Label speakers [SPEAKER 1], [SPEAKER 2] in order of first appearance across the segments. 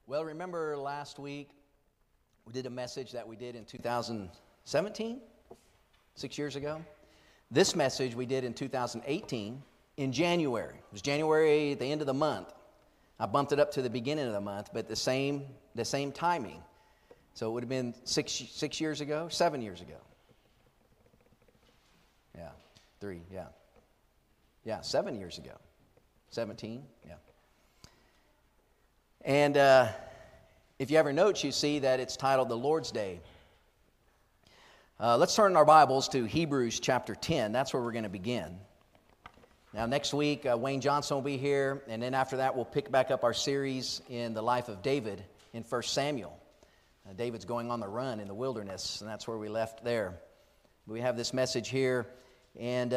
[SPEAKER 1] Well, remember last week we did a message that we did in 2017, 6 years ago? This message we did in 2018 in January. It was January at the end of the month. I bumped it up to the beginning of the month, but the same timing. So it would have been 6 years ago, 7 years ago. Yeah, 3, yeah. Yeah, 7 years ago. 17, yeah. And if you have your notes, you see that it's titled The Lord's Day. Let's turn our Bibles to Hebrews chapter 10. That's where we're going to begin. Now, next week, Wayne Johnson will be here, and then after that, we'll pick back up our series in the life of David in 1 Samuel. David's going on the run in the wilderness, and that's where we left there. We have this message here, and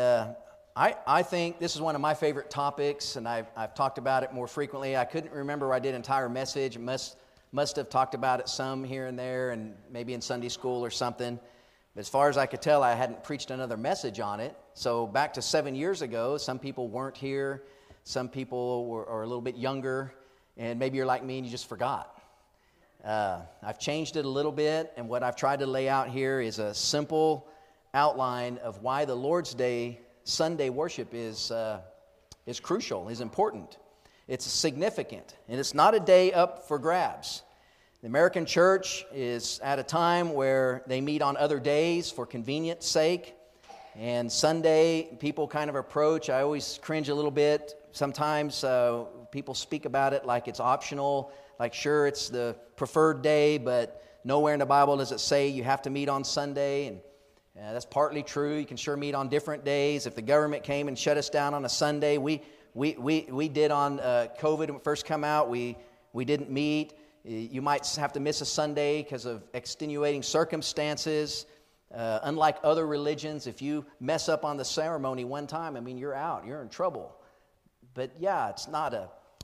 [SPEAKER 1] I think this is one of my favorite topics, and I've talked about it more frequently. I couldn't remember where I did an entire message. Must have talked about it some here and there, and maybe in Sunday school or something. But as far as I could tell, I hadn't preached another message on it. So back to 7 years ago, some people weren't here. Some people are a little bit younger, and maybe you're like me and you just forgot. I've changed it a little bit, and what I've tried to lay out here is a simple outline of why the Lord's Day Sunday worship is crucial, is important. It's significant, and it's not a day up for grabs. The American church is at a time where they meet on other days for convenience sake, and Sunday people kind of approach. I always cringe a little bit. Sometimes people speak about it like it's optional, like sure it's the preferred day, but nowhere in the Bible does it say you have to meet on Sunday, and that's partly true. You can sure meet on different days. If the government came and shut us down on a Sunday, we did on COVID when it first come out. We didn't meet. You might have to miss a Sunday because of extenuating circumstances. Unlike other religions, if you mess up on the ceremony one time, I mean, you're out. You're in trouble. But yeah, it's not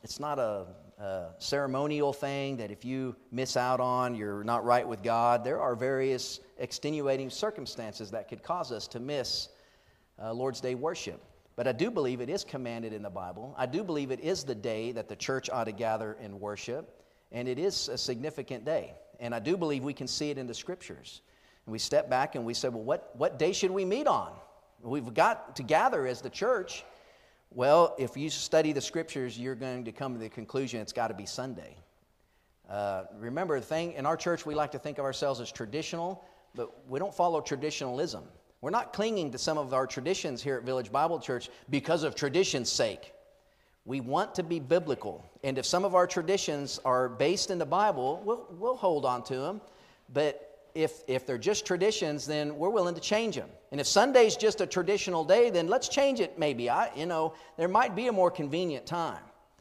[SPEAKER 1] a ceremonial thing that if you miss out on, you're not right with God. There are various extenuating circumstances that could cause us to miss Lord's Day worship. But I do believe it is commanded in the Bible. I do believe it is the day that the church ought to gather and worship. And it is a significant day. And I do believe we can see it in the Scriptures. And we step back and we say, well, what day should we meet on? We've got to gather as the church. Well, if you study the Scriptures, you're going to come to the conclusion it's got to be Sunday. Remember, the thing in our church, we like to think of ourselves as traditional, but we don't follow traditionalism. We're not clinging to some of our traditions here at Village Bible Church because of tradition's sake. We want to be biblical, and if some of our traditions are based in the Bible, we'll hold on to them. But if they're just traditions, then we're willing to change them. And if Sunday's just a traditional day, then let's change it. Maybe there might be a more convenient time.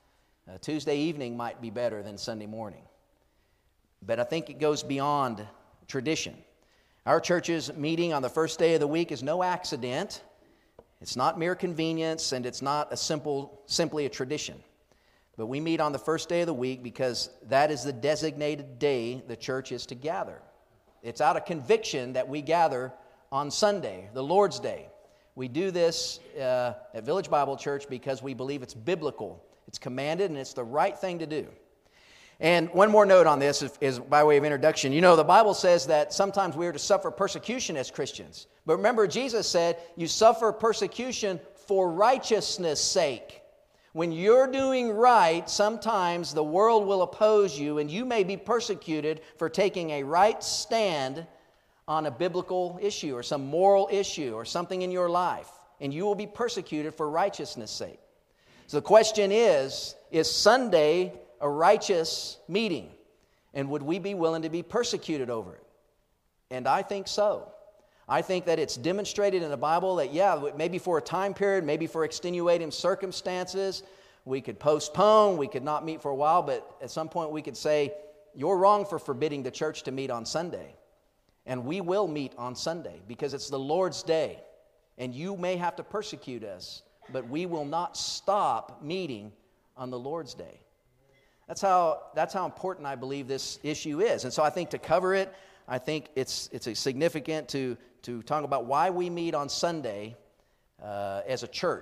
[SPEAKER 1] Tuesday evening might be better than Sunday morning. But I think it goes beyond tradition. Our church's meeting on the first day of the week is no accident. It's not mere convenience, and it's not simply a tradition. But we meet on the first day of the week because that is the designated day the church is to gather. It's out of conviction that we gather on Sunday, the Lord's Day. We do this at Village Bible Church because we believe it's biblical. It's commanded, and it's the right thing to do. And one more note on this is by way of introduction. You know, the Bible says that sometimes we are to suffer persecution as Christians. But remember, Jesus said, you suffer persecution for righteousness' sake. When you're doing right, sometimes the world will oppose you, and you may be persecuted for taking a right stand on a biblical issue or some moral issue or something in your life. And you will be persecuted for righteousness' sake. So the question is Sunday a righteous meeting? And would we be willing to be persecuted over it? And I think so. I think that it's demonstrated in the Bible that, maybe for a time period, maybe for extenuating circumstances, we could postpone, we could not meet for a while, but at some point we could say, you're wrong for forbidding the church to meet on Sunday. And we will meet on Sunday because it's the Lord's Day. And you may have to persecute us, but we will not stop meeting on the Lord's Day. That's how important I believe this issue is. And so I think to cover it, I think it's significant to talk about why we meet on Sunday as a church.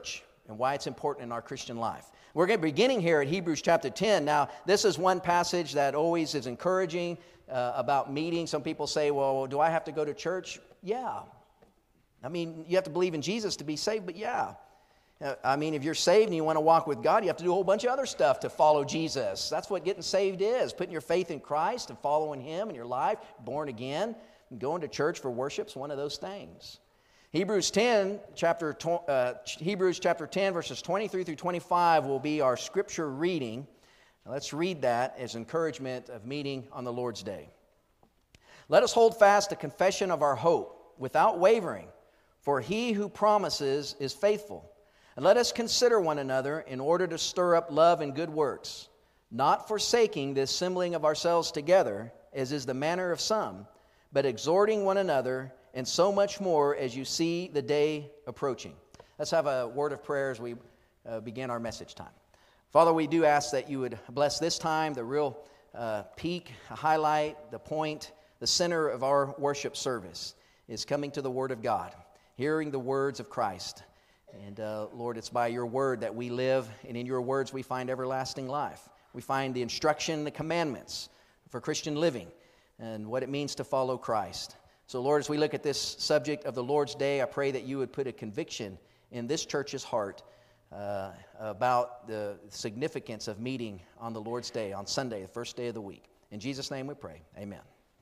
[SPEAKER 1] and why it's important in our Christian life. We're going to be beginning here at Hebrews chapter 10. Now, this is one passage that always is encouraging about meeting. Some people say, well, do I have to go to church? Yeah. I mean, you have to believe in Jesus to be saved, but yeah. I mean, if you're saved and you want to walk with God, you have to do a whole bunch of other stuff to follow Jesus. That's what getting saved is, putting your faith in Christ and following Him in your life, born again. And going to church for worship is one of those things. Hebrews chapter 10, verses 23 through 25 will be our scripture reading. Now, let's read that as encouragement of meeting on the Lord's Day. Let us hold fast the confession of our hope without wavering, for He who promises is faithful. And let us consider one another in order to stir up love and good works, not forsaking the assembling of ourselves together, as is the manner of some, but exhorting one another, and so much more as you see the day approaching. Let's have a word of prayer as we begin our message time. Father, we do ask that you would bless this time, the real peak, highlight, the point, the center of our worship service is coming to the Word of God, hearing the words of Christ. And Lord, it's by your word that we live, and in your words we find everlasting life. We find the instruction, the commandments for Christian living, and what it means to follow Christ. So Lord, as we look at this subject of the Lord's Day, I pray that you would put a conviction in this church's heart about the significance of meeting on the Lord's Day, on Sunday, the first day of the week. In Jesus' name we pray. Amen.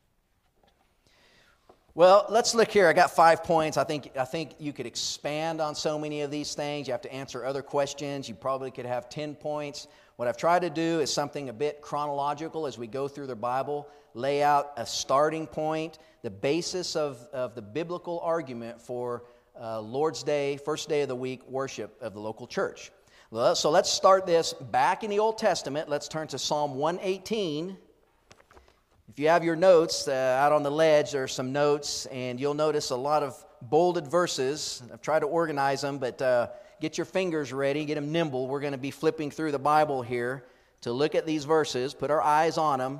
[SPEAKER 1] Well, let's look here. I got 5 points. I think you could expand on so many of these things. You have to answer other questions. You probably could have 10 points. What I've tried to do is something a bit chronological as we go through the Bible, lay out a starting point, the basis of the biblical argument for Lord's Day, first day of the week worship of the local church. Well, so let's start this back in the Old Testament. Let's turn to Psalm 118. If you have your notes out on the ledge, there are some notes, and you'll notice a lot of bolded verses. I've tried to organize them, but get your fingers ready, get them nimble. We're going to be flipping through the Bible here to look at these verses, put our eyes on them.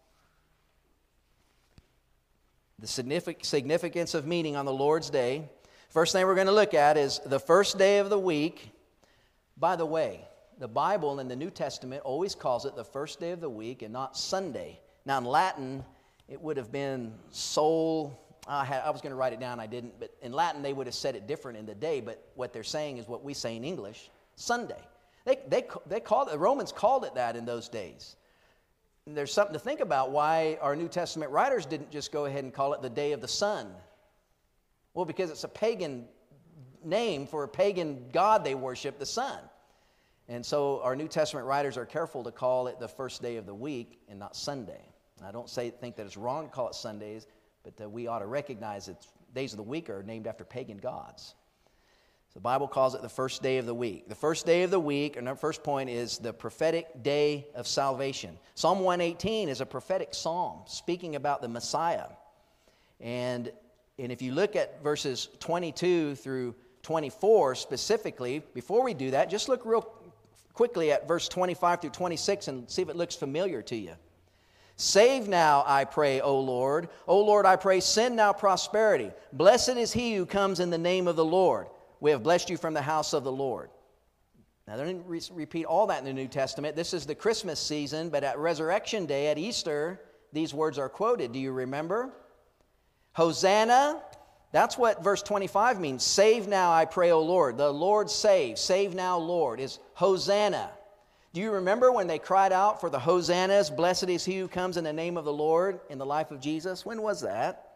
[SPEAKER 1] The significance of meeting on the Lord's Day. First thing we're going to look at is the first day of the week. By the way, the Bible in the New Testament always calls it the first day of the week and not Sunday. Now, in Latin, it would have been sol. I was going to write it down, I didn't. But in Latin, they would have said it different in the day. But what they're saying is what we say in English, Sunday. They called it, the Romans called it that in those days. And there's something to think about why our New Testament writers didn't just go ahead and call it the day of the sun. Well, because it's a pagan name for a pagan god they worship, the sun. And so our New Testament writers are careful to call it the first day of the week and not Sunday. I don't think that it's wrong to call it Sundays, but we ought to recognize that days of the week are named after pagan gods. So the Bible calls it the first day of the week. The first day of the week, and our first point, is the prophetic day of salvation. Psalm 118 is a prophetic psalm speaking about the Messiah. And if you look at verses 22 through 24 specifically, before we do that, just look real quickly at verse 25 through 26 and see if it looks familiar to you. Save now, I pray, O Lord. O Lord, I pray, send now prosperity. Blessed is he who comes in the name of the Lord. We have blessed you from the house of the Lord. Now, they didn't repeat all that in the New Testament. This is the Christmas season, but at Resurrection Day, at Easter, these words are quoted. Do you remember? Hosanna, that's what verse 25 means. Save now, I pray, O Lord. The Lord save. Save now, Lord, is Hosanna. Do you remember when they cried out for the Hosannas, blessed is he who comes in the name of the Lord in the life of Jesus? When was that?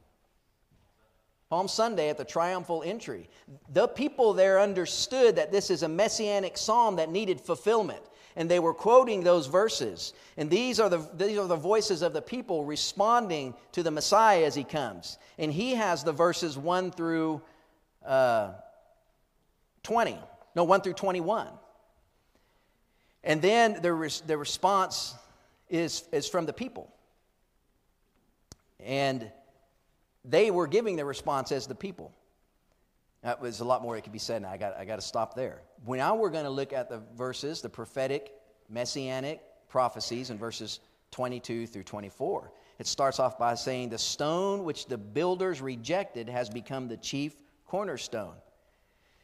[SPEAKER 1] Palm Sunday at the triumphal entry. The people there understood that this is a messianic psalm that needed fulfillment. And they were quoting those verses. And these are the voices of the people responding to the Messiah as he comes. And he has the verses 1 through 1 through 21. And then the response is from the people. And they were giving the response as the people. That was a lot more that could be said, and I got to stop there. Now we're going to look at the verses, the prophetic, messianic prophecies in verses 22 through 24. It starts off by saying, the stone which the builders rejected has become the chief cornerstone.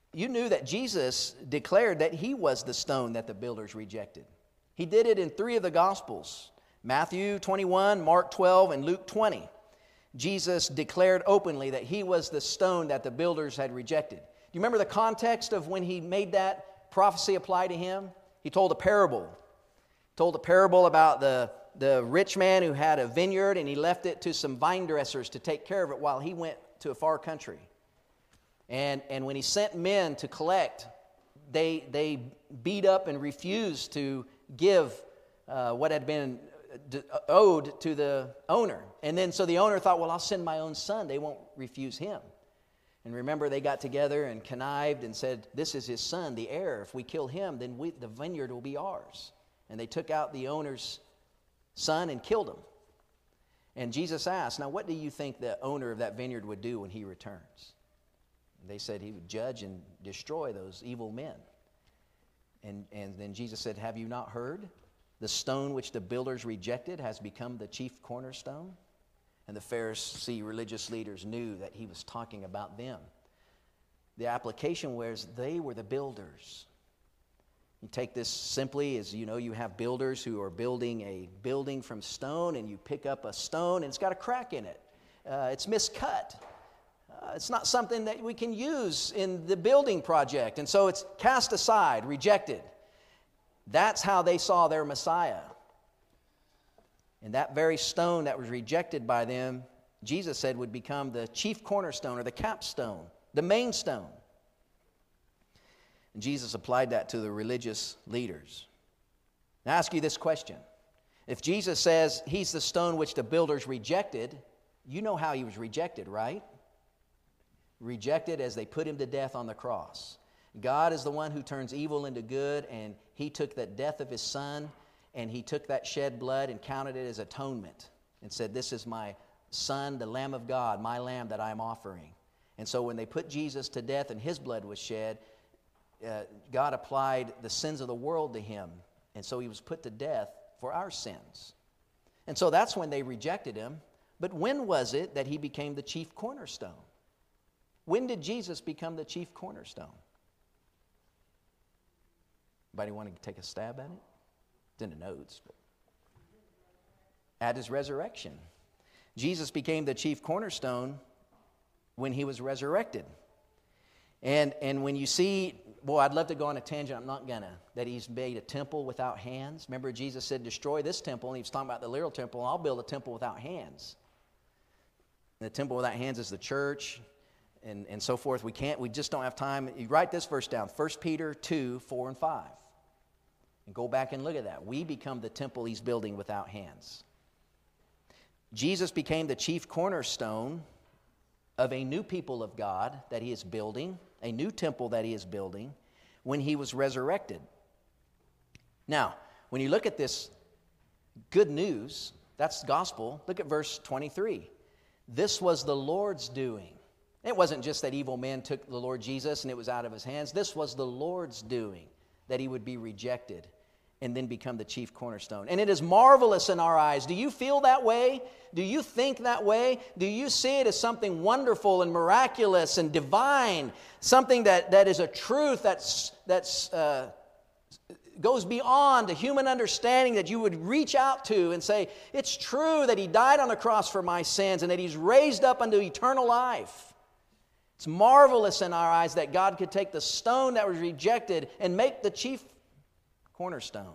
[SPEAKER 1] you knew that Jesus declared that he was the stone that the builders rejected. He did it in 3 of the Gospels, Matthew 21, Mark 12, and Luke 20. Jesus declared openly that he was the stone that the builders had rejected. Do you remember the context of when he made that prophecy apply to him? He told a parable. He told a parable about the rich man who had a vineyard, and he left it to some vine dressers to take care of it while he went to a far country. And when he sent men to collect, they beat up and refused to give what had been owed to the owner. And then so the owner thought, well, I'll send my own son. They won't refuse him. And remember, they got together and connived and said, this is his son, the heir. If we kill him, then the vineyard will be ours. And they took out the owner's son and killed him. And Jesus asked, now what do you think the owner of that vineyard would do when he returns? And they said he would judge and destroy those evil men. And then Jesus said, have you not heard? The stone which the builders rejected has become the chief cornerstone. And the Pharisee religious leaders knew that he was talking about them. The application was they were the builders. You take this simply as, you have builders who are building a building from stone, and you pick up a stone and it's got a crack in it. It's miscut. It's not something that we can use in the building project. And so it's cast aside, rejected. That's how they saw their Messiah. And that very stone that was rejected by them, Jesus said would become the chief cornerstone or the capstone, the main stone. And Jesus applied that to the religious leaders. Now I ask you this question. If Jesus says he's the stone which the builders rejected, you know how he was rejected, right? Rejected as they put him to death on the cross. God is the one who turns evil into good, and he took that death of his son, and he took that shed blood and counted it as atonement and said, this is my son, the Lamb of God, my lamb that I'm offering. And so when they put Jesus to death and his blood was shed, God applied the sins of the world to him. And so he was put to death for our sins. And so that's when they rejected him. But when was it that he became the chief cornerstone? When did Jesus become the chief cornerstone? Anybody want to take a stab at it? It's in the notes. But at his resurrection. Jesus became the chief cornerstone when he was resurrected. And when you see, I'd love to go on a tangent, I'm not gonna, that he's made a temple without hands. Remember, Jesus said, destroy this temple, and he was talking about the literal temple, and I'll build a temple without hands. And the temple without hands is the church, and so forth. We just don't have time. You write this verse down, 1 Peter 2, 4 and 5. And go back and look at that. We become the temple he's building without hands. Jesus became the chief cornerstone of a new people of God that he is building, a new temple that he is building, when he was resurrected. Now, when you look at this good news, that's gospel, look at verse 23. This was the Lord's doing. It wasn't just that evil men took the Lord Jesus and it was out of his hands. This was the Lord's doing, that he would be rejected and then become the chief cornerstone. And it is marvelous in our eyes. Do you feel that way? Do you think that way? Do you see it as something wonderful and miraculous and divine? Something that is a truth that's goes beyond the human understanding, that you would reach out to and say, it's true that he died on the cross for my sins and that he's raised up unto eternal life. It's marvelous in our eyes that God could take the stone that was rejected and make the chief cornerstone.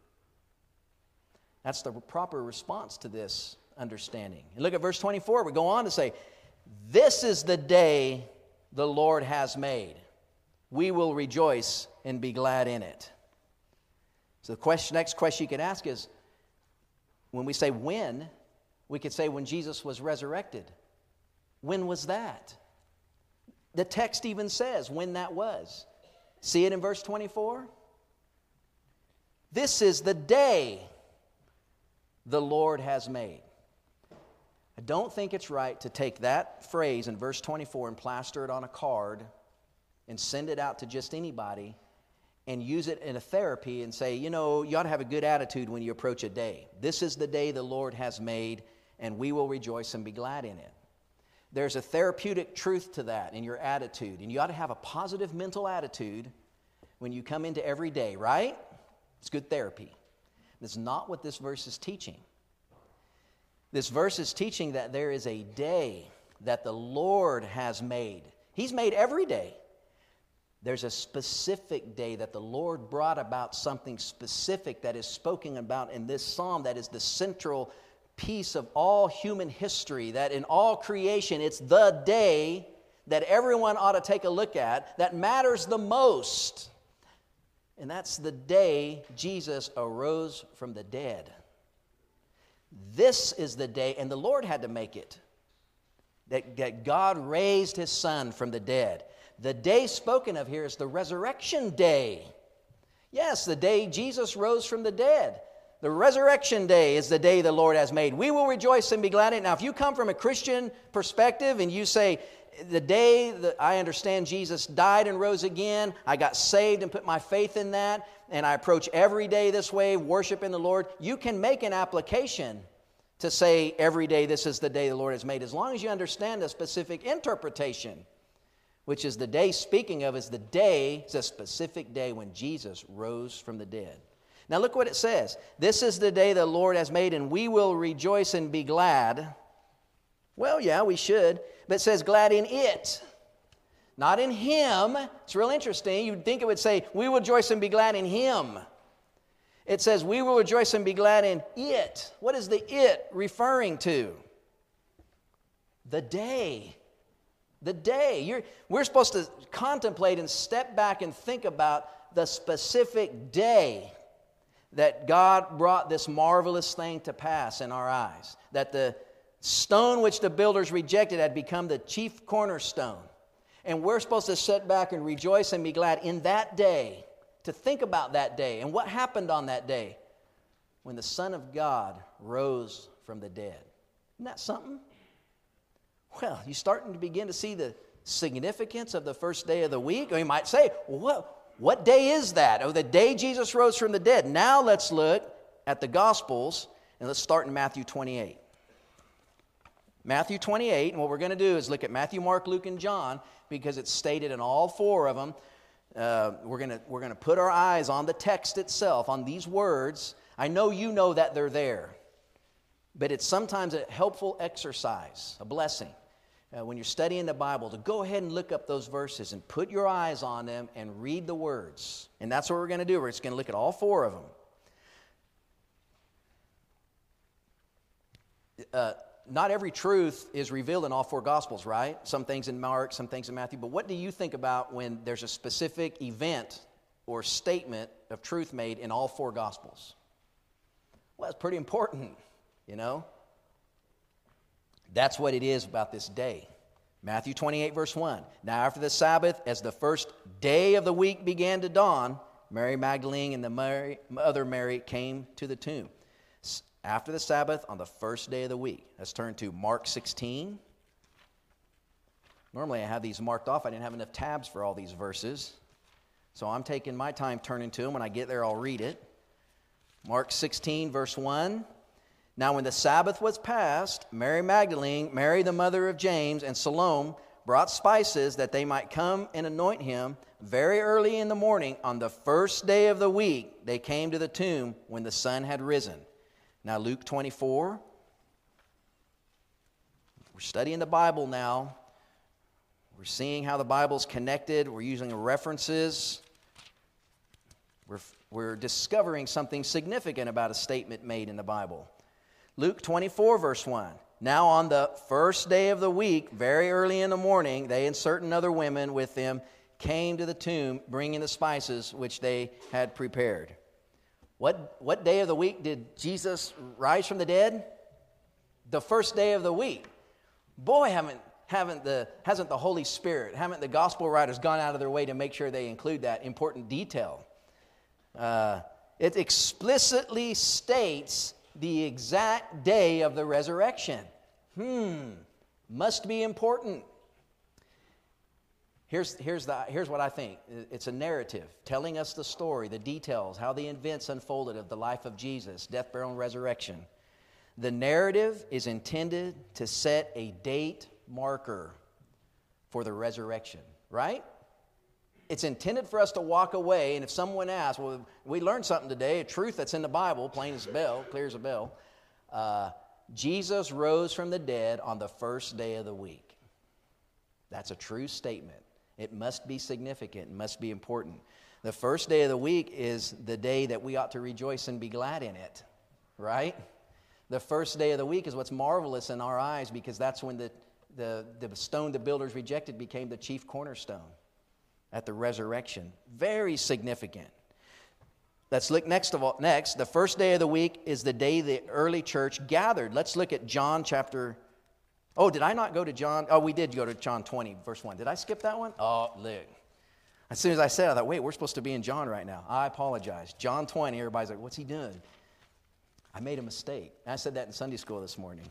[SPEAKER 1] That's the proper response to this understanding. And look at verse 24. We go on to say, this is the day the Lord has made. We will rejoice and be glad in it. So the next question you can ask is, when we say when, we could say when Jesus was resurrected. When was that? The text even says when that was. See it in verse 24? This is the day the Lord has made. I don't think it's right to take that phrase in verse 24 and plaster it on a card and send it out to just anybody and use it in a therapy and say, you ought to have a good attitude when you approach a day. This is the day the Lord has made, and we will rejoice and be glad in it. there's a therapeutic truth to that in your attitude. And you ought to have a positive mental attitude when you come into every day, right? It's good therapy. That's not what this verse is teaching. This verse is teaching that there is a day that the Lord has made. He's made every day. There's a specific day that the Lord brought about something specific that is spoken about in this psalm that is the central piece of all human history, that in all creation it's the day that everyone ought to take a look at that matters the most. And that's the day Jesus arose from the dead. This is the day, and the Lord had to make it, that God raised His Son from the dead. The day spoken of here is the resurrection day. Yes, the day Jesus rose from the dead. The resurrection day is the day the Lord has made. We will rejoice and be glad in it. Now, if you come from a Christian perspective and you say, the day that I understand Jesus died and rose again, I got saved and put my faith in that, and I approach every day this way, worshiping the Lord, you can make an application to say every day this is the day the Lord has made, as long as you understand a specific interpretation, which is the day speaking of is the day, it's a specific day when Jesus rose from the dead. Now look what it says. This is the day the Lord has made, and we will rejoice and be glad. Well, yeah, we should. But it says glad in it, not in Him. It's real interesting. You'd think it would say, we will rejoice and be glad in Him. It says, we will rejoice and be glad in it. What is the it referring to? The day. The day. We're supposed to contemplate and step back and think about the specific day that God brought this marvelous thing to pass in our eyes. That the stone which the builders rejected had become the chief cornerstone. And we're supposed to sit back and rejoice and be glad in that day, to think about that day and what happened on that day when the Son of God rose from the dead. Isn't that something? Well, you're starting to begin to see the significance of the first day of the week. Or you might say, well, what day is that? Oh, the day Jesus rose from the dead. Now let's look at the Gospels, and let's start in Matthew 28. Matthew 28, and what we're going to do is look at Matthew, Mark, Luke, and John, because it's stated in all four of them. We're going to put our eyes on the text itself, on these words. I know you know that they're there, but it's sometimes a helpful exercise, a blessing, when you're studying the Bible, to go ahead and look up those verses and put your eyes on them and read the words. And that's what we're going to do. We're just going to look at all four of them. Not every truth is revealed in all four Gospels, right? Some things in Mark, some things in Matthew. But what do you think about when there's a specific event or statement of truth made in all four Gospels? Well, it's pretty important, you know. That's what it is about this day. Matthew 28, verse 1. Now after the Sabbath, as the first day of the week began to dawn, Mary Magdalene and the other Mary came to the tomb. After the Sabbath, on the first day of the week. Let's turn to Mark 16. Normally I have these marked off. I didn't have enough tabs for all these verses. So I'm taking my time turning to them. When I get there, I'll read it. Mark 16, verse 1. Now when the Sabbath was past, Mary Magdalene, Mary the mother of James, and Salome brought spices that they might come and anoint him. Very early in the morning, on the first day of the week, they came to the tomb when the sun had risen. Now Luke 24. We're studying the Bible now. We're seeing how the Bible's connected. We're using references. We're discovering something significant about a statement made in the Bible. Luke 24, verse 1. Now on the first day of the week, very early in the morning, they and certain other women with them came to the tomb, bringing the spices which they had prepared. What day of the week did Jesus rise from the dead? The first day of the week. Boy, hasn't the Holy Spirit, haven't the gospel writers gone out of their way to make sure they include that important detail? It explicitly states the exact day of the resurrection. Must be important. Here's what I think. It's a narrative telling us the story, the details, how the events unfolded of the life of Jesus, death, burial, and resurrection. The narrative is intended to set a date marker for the resurrection, right? It's intended for us to walk away, and if someone asks, well, we learned something today, a truth that's in the Bible, plain as a bell, clear as a bell. Jesus rose from the dead on the first day of the week. That's a true statement. It must be significant. It must be important. The first day of the week is the day that we ought to rejoice and be glad in it, right? The first day of the week is what's marvelous in our eyes because that's when the stone the builders rejected became the chief cornerstone at the resurrection. Very significant. Let's look next. The first day of the week is the day the early church gathered. Let's look at John chapter... Oh, did I not go to John? Oh, we did go to John 20, verse 1. Did I skip that one? Oh, look. As soon as I said it, I thought, wait, we're supposed to be in John right now. I apologize. John 20, everybody's like, what's he doing? I made a mistake. I said that in Sunday school this morning.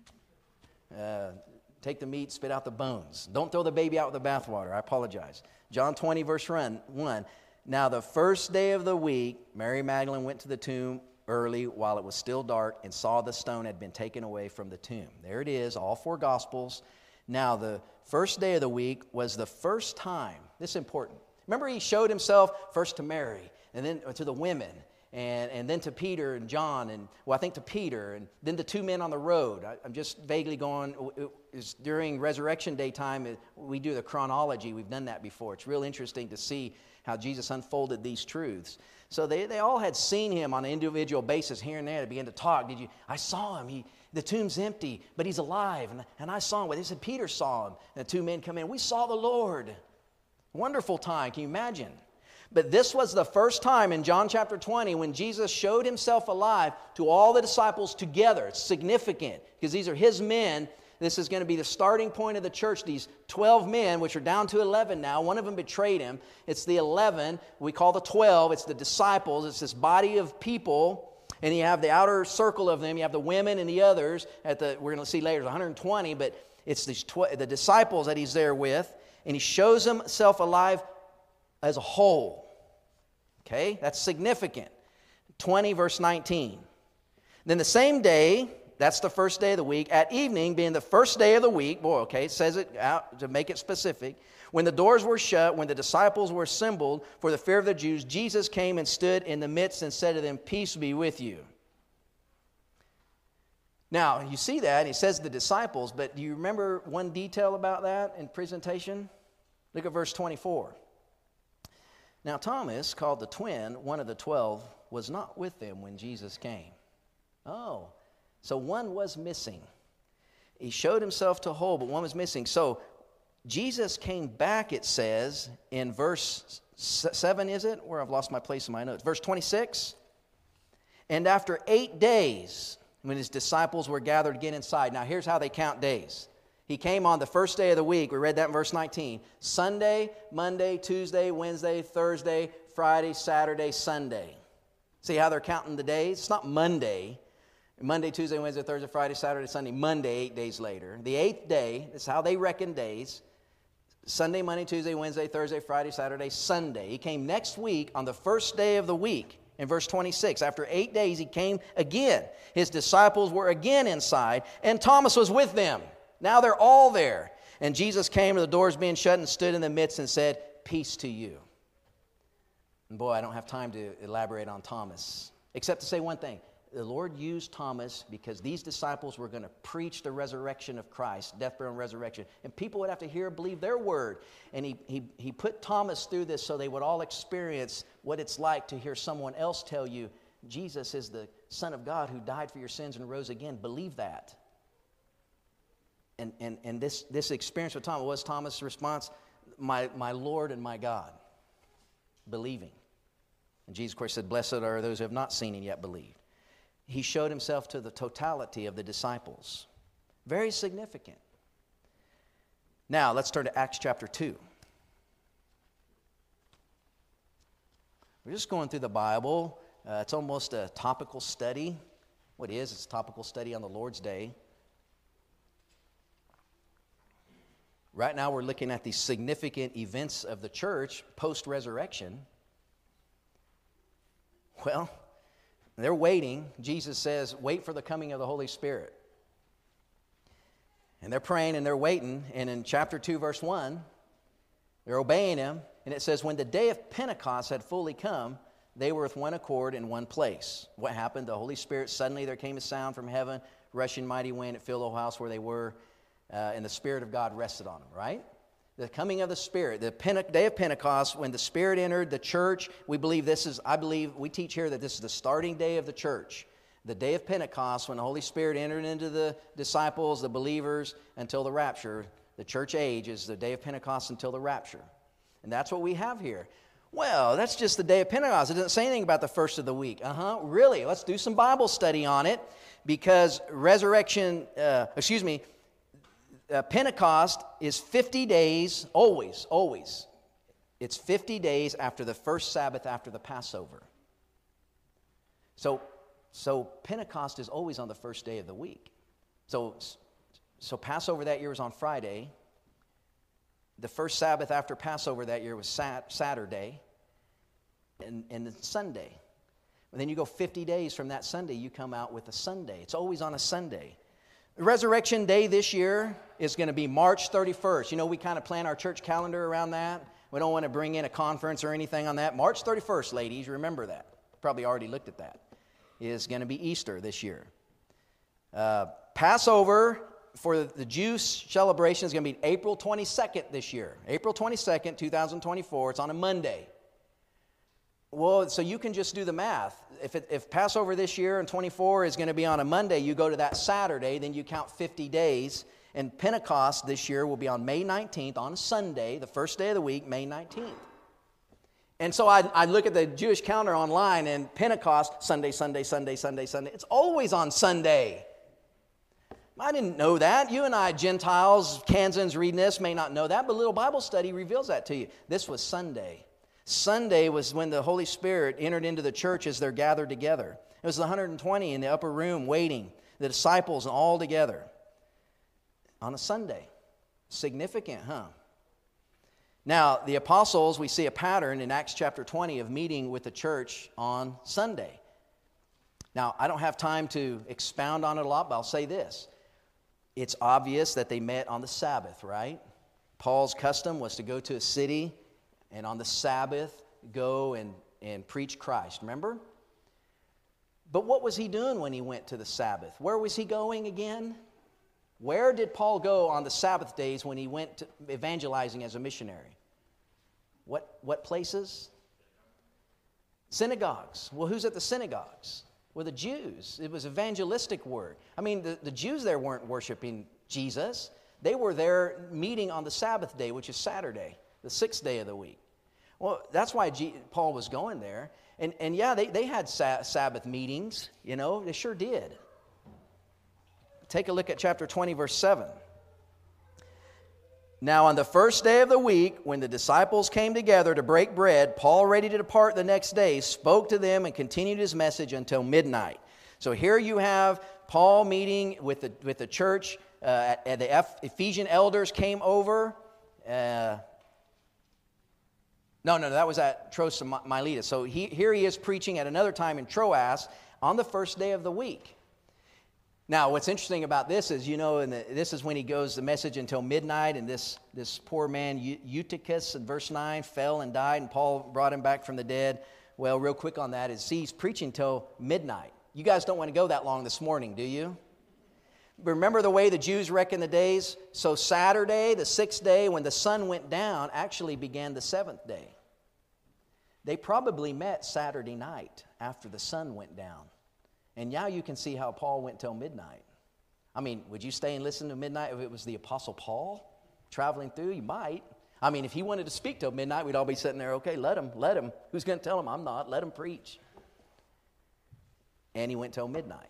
[SPEAKER 1] Take the meat, spit out the bones. Don't throw the baby out with the bathwater. I apologize. John 20, verse 1. Now, the first day of the week, Mary Magdalene went to the tomb early while it was still dark and saw the stone had been taken away from the tomb. There it is, all four Gospels. Now, the first day of the week was the first time. This is important. Remember, he showed himself first to Mary and then to the women. And then to Peter and John, and well, I think to Peter, and then the two men on the road. I'm just vaguely going, it's during Resurrection Day time, we do the chronology. We've done that before. It's real interesting to see how Jesus unfolded these truths. So they all had seen him on an individual basis here and there. They began to talk. I saw him. The tomb's empty, but he's alive. And I saw him. Well, they said Peter saw him. And the two men come in. We saw the Lord. Wonderful time. Can you imagine? But this was the first time in John chapter 20 when Jesus showed himself alive to all the disciples together. It's significant because these are his men. This is going to be the starting point of the church. These 12 men, which are down to 11 now. One of them betrayed him. It's the 11. We call the 12. It's the disciples. It's this body of people. And you have the outer circle of them. You have the women and the others. We're going to see later, it's 120. But it's the disciples that he's there with. And he shows himself alive as a whole. Okay, that's significant. 20 verse 19. Then the same day, that's the first day of the week, at evening, being the first day of the week, boy, okay, it says it out to make it specific. When the doors were shut, when the disciples were assembled for the fear of the Jews, Jesus came and stood in the midst and said to them, peace be with you. Now, you see that, and he says the disciples, but do you remember one detail about that in presentation? Look at verse 24. Now Thomas, called the twin, one of the 12, was not with them when Jesus came. Oh, so one was missing. He showed himself to whole, but one was missing. So Jesus came back, it says, in verse 7, is it? Where I've lost my place in my notes. Verse 26. And after 8 days, when his disciples were gathered again inside. Now here's how they count days. He came on the first day of the week. We read that in verse 19. Sunday, Monday, Tuesday, Wednesday, Thursday, Friday, Saturday, Sunday. See how they're counting the days? It's not Monday. Monday, Tuesday, Wednesday, Thursday, Friday, Saturday, Sunday. Monday, 8 days later. The 8th day, that's how they reckon days. Sunday, Monday, Tuesday, Wednesday, Thursday, Friday, Saturday, Sunday. He came next week on the first day of the week. In verse 26, after 8 days, he came again. His disciples were again inside, and Thomas was with them. Now they're all there. And Jesus came to the doors being shut and stood in the midst and said, peace to you. And boy, I don't have time to elaborate on Thomas, except to say one thing. The Lord used Thomas because these disciples were going to preach the resurrection of Christ, death, burial, and resurrection. And people would have to hear and believe their word. And he put Thomas through this so they would all experience what it's like to hear someone else tell you, Jesus is the Son of God who died for your sins and rose again. Believe that. And this experience with Thomas, what was Thomas' response? My Lord and my God. Believing. And Jesus, of course, said, blessed are those who have not seen and yet believed. He showed himself to the totality of the disciples. Very significant. Now, let's turn to Acts chapter 2. We're just going through the Bible. It's almost a topical study. What it is, it's a topical study on the Lord's Day. Right now, we're looking at the significant events of the church post-resurrection. Well, they're waiting. Jesus says, wait for the coming of the Holy Spirit. And they're praying and they're waiting. And in chapter 2, verse 1, they're obeying him. And it says, when the day of Pentecost had fully come, they were with one accord in one place. What happened? The Holy Spirit, suddenly there came a sound from heaven, rushing mighty wind. It filled the whole house where they were. And the Spirit of God rested on them, right? The coming of the Spirit, the day of Pentecost, when the Spirit entered the church, we believe we teach here that this is the starting day of the church. The day of Pentecost, when the Holy Spirit entered into the disciples, the believers, until the rapture. The church age is the day of Pentecost until the rapture. And that's what we have here. Well, that's just the day of Pentecost. It doesn't say anything about the first of the week. Really? Let's do some Bible study on it, because Pentecost is 50 days, always. It's 50 days after the first Sabbath after the Passover. So Pentecost is always on the first day of the week. So Passover that year was on Friday. The first Sabbath after Passover that year was Saturday and then Sunday. And then you go 50 days from that Sunday, you come out with a Sunday. It's always on a Sunday. The Resurrection Day this year is going to be March 31st. You know, we kind of plan our church calendar around that. We don't want to bring in a conference or anything on that. March 31st, ladies, remember that. Probably already looked at that. Is going to be Easter this year. Passover for the Jews celebration is going to be April 22nd this year. April 22nd, 2024. It's on a Monday. Well, so you can just do the math. If Passover this year in 24 is going to be on a Monday, you go to that Saturday, then you count 50 days. And Pentecost this year will be on May 19th, on a Sunday, the first day of the week, May 19th. And so I look at the Jewish calendar online, and Pentecost, Sunday. It's always on Sunday. I didn't know that. You and I, Gentiles, Kansans reading this, may not know that, but a little Bible study reveals that to you. This was Sunday. Sunday was when the Holy Spirit entered into the church as they're gathered together. It was the 120 in the upper room waiting, the disciples all together on a Sunday. Significant, huh? Now, the apostles, we see a pattern in Acts chapter 20 of meeting with the church on Sunday. Now, I don't have time to expound on it a lot, but I'll say this. It's obvious that they met on the Sabbath, right? Paul's custom was to go to a city and on the Sabbath go and preach Christ, remember? But what was he doing when he went to the Sabbath? Where was he going again? Where did Paul go on the Sabbath days when he went to evangelizing as a missionary? What places? Synagogues. Well, who's at the synagogues? Well, the Jews. It was evangelistic work. I mean, the Jews there weren't worshiping Jesus. They were there meeting on the Sabbath day, which is Saturday, the sixth day of the week. Well, that's why Paul was going there. And yeah, they had Sabbath meetings, you know, they sure did. Take a look at chapter 20, verse 7. Now, on the first day of the week, when the disciples came together to break bread, Paul, ready to depart the next day, spoke to them and continued his message until midnight. So here you have Paul meeting with the church. The Ephesian elders came over. No, that was at Troas of Miletus. So here he is preaching at another time in Troas on the first day of the week. Now, what's interesting about this is, you know, this is when he goes the message until midnight, and this poor man, Eutychus, in verse 9, fell and died, and Paul brought him back from the dead. Well, real quick on that is he's preaching till midnight. You guys don't want to go that long this morning, do you? Remember the way the Jews reckon the days? So Saturday, the sixth day, when the sun went down, actually began the seventh day. They probably met Saturday night after the sun went down. And now you can see how Paul went till midnight. I mean, would you stay and listen to midnight if it was the Apostle Paul traveling through? You might. I mean, if he wanted to speak till midnight, we'd all be sitting there, okay, let him. Who's going to tell him? I'm not. Let him preach. And he went till midnight.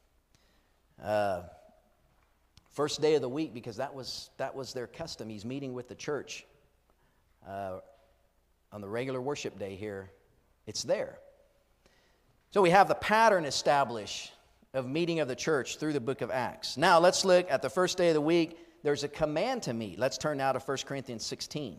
[SPEAKER 1] First day of the week, because that was their custom. He's meeting with the church on the regular worship day here. It's there. So we have the pattern established of meeting of the church through the book of Acts. Now let's look at the first day of the week. There's a command to meet. Let's turn now to 1 Corinthians 16.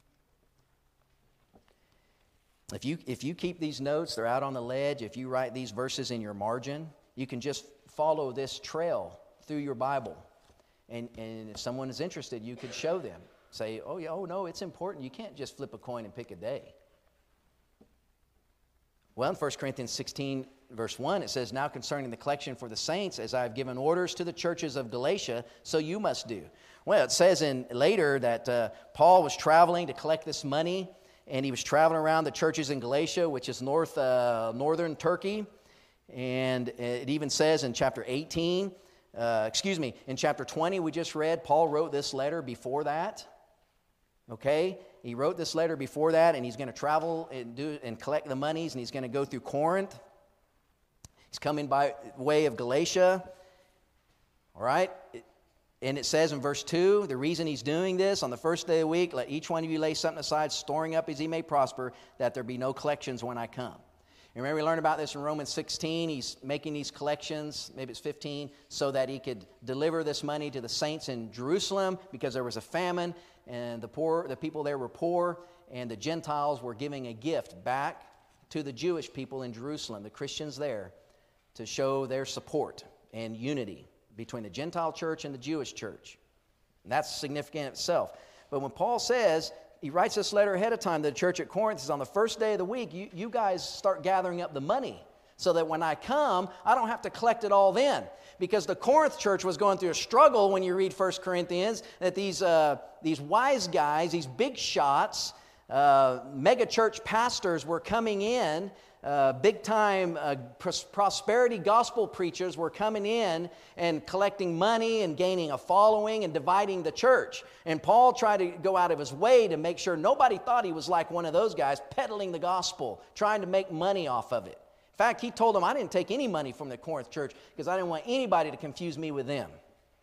[SPEAKER 1] If you keep these notes, they're out on the ledge. If you write these verses in your margin, you can just follow this trail through your Bible. And if someone is interested, you could show them. Say, oh, yeah, oh, no, it's important. You can't just flip a coin and pick a day. Well, in 1 Corinthians 16, verse 1, it says, now concerning the collection for the saints, as I have given orders to the churches of Galatia, so you must do. Well, it says later that Paul was traveling to collect this money, and he was traveling around the churches in Galatia, which is northern Turkey. And it even says in chapter 18, in chapter 20 we just read, Paul wrote this letter before that. Okay? He wrote this letter before that, and he's going to travel and collect the monies, and he's going to go through Corinth. He's coming by way of Galatia. All right? And it says in verse 2, the reason he's doing this, on the first day of the week, let each one of you lay something aside, storing up as he may prosper, that there be no collections when I come. And remember, we learned about this in Romans 16. He's making these collections, maybe it's 15, so that he could deliver this money to the saints in Jerusalem because there was a famine, and the people there were poor, and the Gentiles were giving a gift back to the Jewish people in Jerusalem, the Christians there, to show their support and unity between the Gentile church and the Jewish church. And that's significant in itself. But when Paul says, he writes this letter ahead of time to the church at Corinth, says on the first day of the week, you guys start gathering up the money so that when I come, I don't have to collect it all then. Because the Corinth church was going through a struggle when you read 1 Corinthians, that these wise guys, these big shots, mega church pastors were coming in, big-time prosperity gospel preachers were coming in and collecting money and gaining a following and dividing the church. And Paul tried to go out of his way to make sure nobody thought he was like one of those guys peddling the gospel, trying to make money off of it. In fact, he told them, I didn't take any money from the Corinth church because I didn't want anybody to confuse me with them.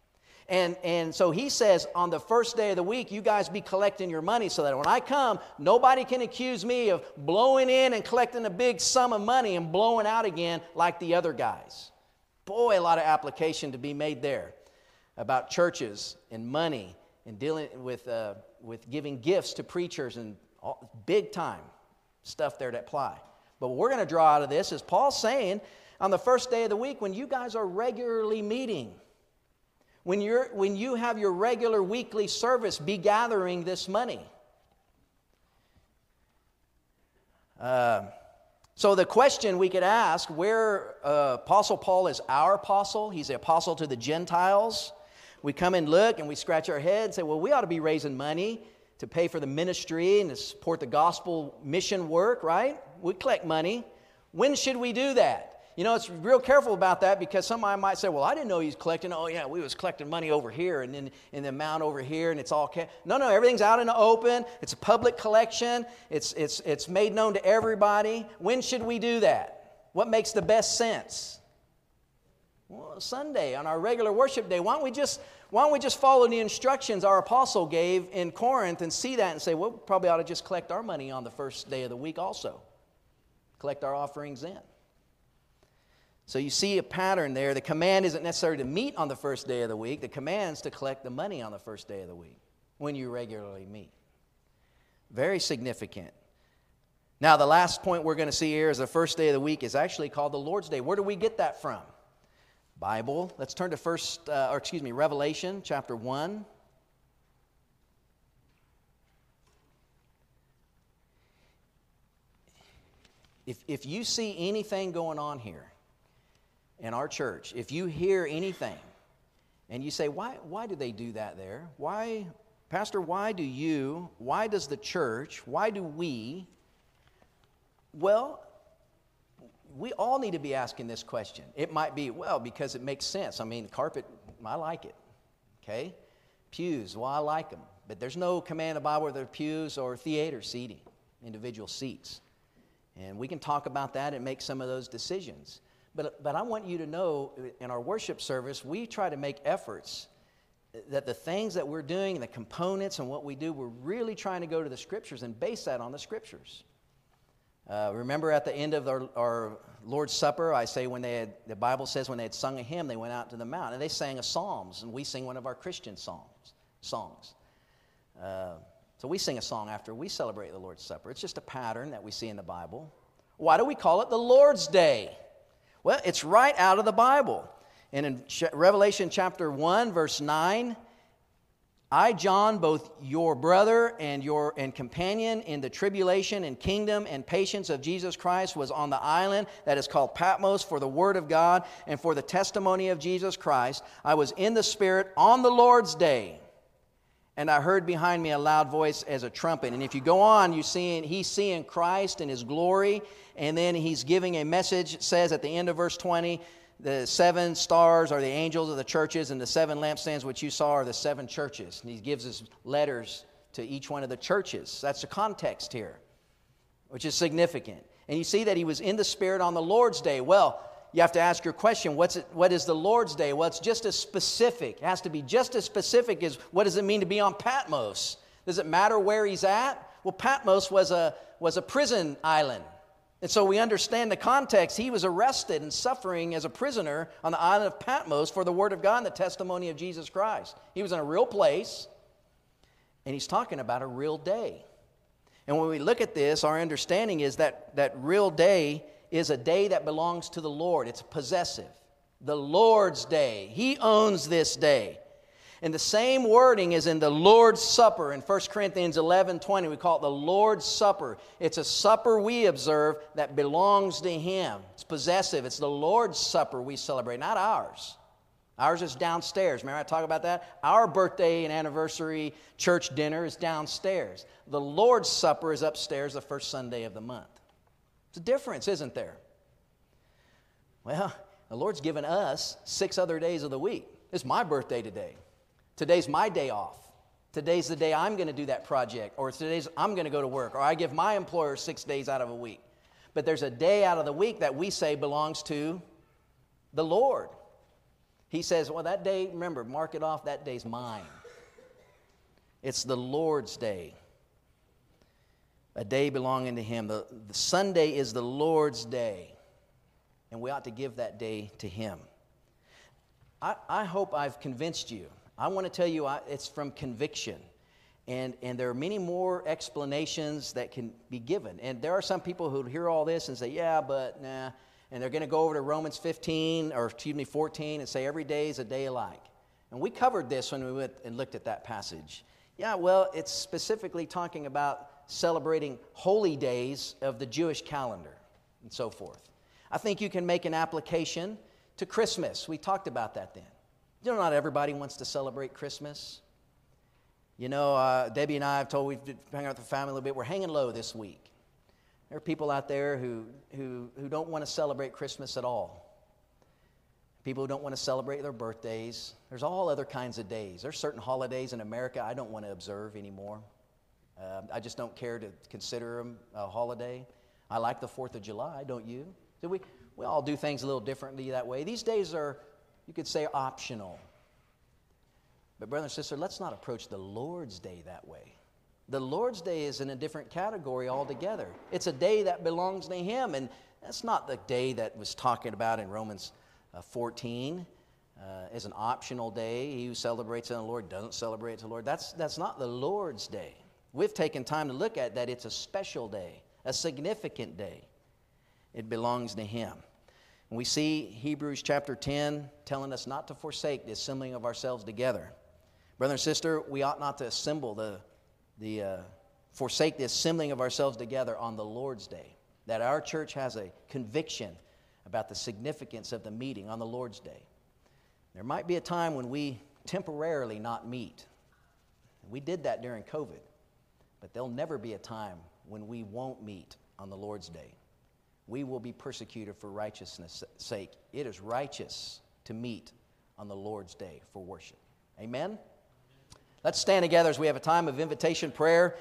[SPEAKER 1] And so he says, on the first day of the week, you guys be collecting your money so that when I come, nobody can accuse me of blowing in and collecting a big sum of money and blowing out again like the other guys. Boy, a lot of application to be made there about churches and money and dealing with giving gifts to preachers and big time stuff there to apply. But what we're going to draw out of this is Paul saying, on the first day of the week, when you guys are regularly meeting, when you have your regular weekly service, be gathering this money. So the question we could ask, where Apostle Paul is our apostle, he's the apostle to the Gentiles. We come and look and we scratch our head and say, well, we ought to be raising money to pay for the ministry and to support the gospel mission work, right? We collect money. When should we do that? You know, it's real careful about that because somebody might say, well, I didn't know he was collecting. Oh, yeah, we was collecting money over here and then in the amount over here and it's all No, everything's out in the open. It's a public collection. It's made known to everybody. When should we do that? What makes the best sense? Well, Sunday, on our regular worship day. Why don't we just follow the instructions our apostle gave in Corinth and see that and say, well, we probably ought to just collect our money on the first day of the week also. Collect our offerings then. So you see a pattern there. The command isn't necessarily to meet on the first day of the week. The command is to collect the money on the first day of the week when you regularly meet. Very significant. Now, the last point we're going to see here is the first day of the week is actually called the Lord's Day. Where do we get that from? Bible. Let's turn to Revelation chapter 1. If you see anything going on here in our church, if you hear anything and you say, why do they do that there? Why, Pastor, why does the church, why do we? Well, we all need to be asking this question. It might be, well, because it makes sense. I mean, carpet, I like it. Okay? Pews, well, I like them. But there's no command in the Bible whether pews or theater seating, individual seats. And we can talk about that and make some of those decisions. But I want you to know, in our worship service, we try to make efforts that the things that we're doing, and the components and what we do, we're really trying to go to the Scriptures and base that on the Scriptures. Remember at the end of our Lord's Supper, I say the Bible says when they had sung a hymn, they went out to the mount, and they sang a psalms, and we sing one of our Christian songs. So we sing a song after we celebrate the Lord's Supper. It's just a pattern that we see in the Bible. Why do we call it the Lord's Day? Well, it's right out of the Bible. And in Revelation chapter 1, verse 9, I, John, both your brother and companion in the tribulation and kingdom and patience of Jesus Christ, was on the island that is called Patmos for the word of God and for the testimony of Jesus Christ. I was in the Spirit on the Lord's day, and I heard behind me a loud voice as a trumpet. And if you go on, he's seeing Christ in His glory, and then he's giving a message. It says at the end of verse 20, the 7 stars are the angels of the churches, and the 7 lampstands which you saw are the 7 churches. And he gives us letters to each one of the churches. That's the context here, which is significant. And you see that he was in the Spirit on the Lord's day. Well, you have to ask your question, what is the Lord's day? Well, it's just as specific. It has to be just as specific as what does it mean to be on Patmos? Does it matter where he's at? Well, Patmos was a prison island. And so we understand the context. He was arrested and suffering as a prisoner on the island of Patmos for the Word of God and the testimony of Jesus Christ. He was in a real place, and he's talking about a real day. And when we look at this, our understanding is that real day is a day that belongs to the Lord. It's possessive. The Lord's day. He owns this day. And the same wording is in the Lord's Supper in 1 Corinthians 11:20. We call it the Lord's Supper. It's a supper we observe that belongs to Him. It's possessive. It's the Lord's Supper we celebrate, not ours. Ours is downstairs. Remember I talk about that? Our birthday and anniversary church dinner is downstairs. The Lord's Supper is upstairs the first Sunday of the month. It's a difference, isn't there? Well, the Lord's given us 6 other days of the week. It's my birthday today. Today's my day off. Today's the day I'm going to do that project, or today's I'm going to go to work, or I give my employer 6 days out of a week. But there's a day out of the week that we say belongs to the Lord. He says, well, that day, remember, mark it off, that day's mine. It's the Lord's day. A day belonging to Him. The Sunday is the Lord's day, and we ought to give that day to Him. I hope I've convinced you. I want to tell you it's from conviction. And there are many more explanations that can be given. And there are some people who hear all this and say, yeah, but nah. And they're going to go over to Romans 14 and say every day is a day alike. And we covered this when we went and looked at that passage. Yeah, well, it's specifically talking about celebrating holy days of the Jewish calendar and so forth. I think you can make an application to Christmas. We talked about that then. You know, not everybody wants to celebrate Christmas. You know, Debbie and I have told we've hung out with the family a little bit. We're hanging low this week. There are people out there who don't want to celebrate Christmas at all. People who don't want to celebrate their birthdays. There's all other kinds of days. There's certain holidays in America I don't want to observe anymore. I just don't care to consider them a holiday. I like the 4th of July, don't you? So we all do things a little differently that way. These days are, you could say, optional. But brother and sister, let's not approach the Lord's Day that way. The Lord's Day is in a different category altogether. It's a day that belongs to Him, and that's not the day that was talking about in Romans 14 as an optional day. He who celebrates it on the Lord doesn't celebrate it to the Lord. That's not the Lord's Day. We've taken time to look at that. It's a special day, a significant day. It belongs to Him. And we see Hebrews chapter 10 telling us not to forsake the assembling of ourselves together. Brother and sister, we ought not to forsake the assembling of ourselves together on the Lord's Day. That our church has a conviction about the significance of the meeting on the Lord's Day. There might be a time when we temporarily not meet. We did that during COVID. But there'll never be a time when we won't meet on the Lord's Day. We will be persecuted for righteousness' sake. It is righteous to meet on the Lord's Day for worship. Amen? Let's stand together as we have a time of invitation prayer.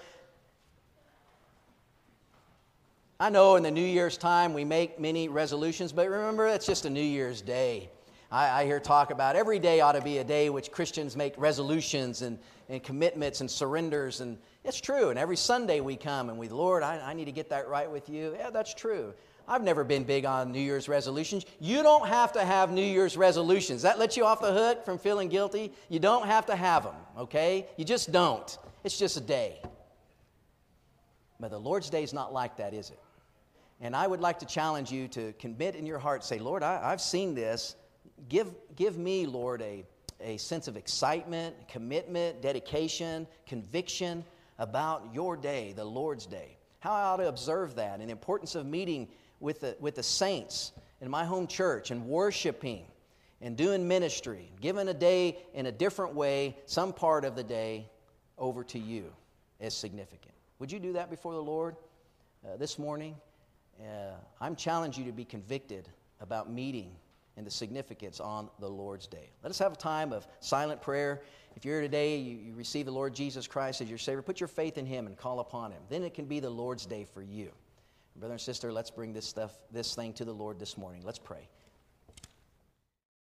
[SPEAKER 1] I know in the New Year's time we make many resolutions, but remember, it's just a New Year's Day. I hear talk about every day ought to be a day which Christians make resolutions and commitments and surrenders, and it's true. And every Sunday we come and we, Lord, I need to get that right with you. Yeah, that's true. I've never been big on New Year's resolutions. You don't have to have New Year's resolutions. That lets you off the hook from feeling guilty. You don't have to have them, okay? You just don't. It's just a day. But the Lord's Day is not like that, is it? And I would like to challenge you to commit in your heart, say, Lord, I've seen this. give me, Lord, a sense of excitement, commitment, dedication, conviction about your day, the Lord's day. How I ought to observe that, and the importance of meeting with the saints in my home church and worshiping and doing ministry, giving a day in a different way, some part of the day over to you is significant. Would you do that before the Lord this morning? I'm challenging you to be convicted about meeting and the significance on the Lord's day. Let us have a time of silent prayer. If you're here today, you receive the Lord Jesus Christ as your Savior, put your faith in Him and call upon Him. Then it can be the Lord's day for you. Brother and sister, let's bring this thing to the Lord this morning. Let's pray.